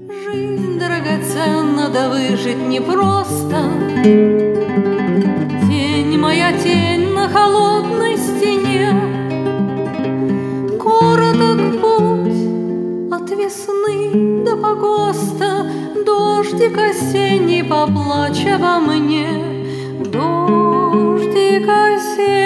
Жизнь драгоценна, да выжить непросто. Тень моя, тень на холодной стене. Короток путь от весны до погоста. Дождик осенний поплачь обо мне. Дождик осенний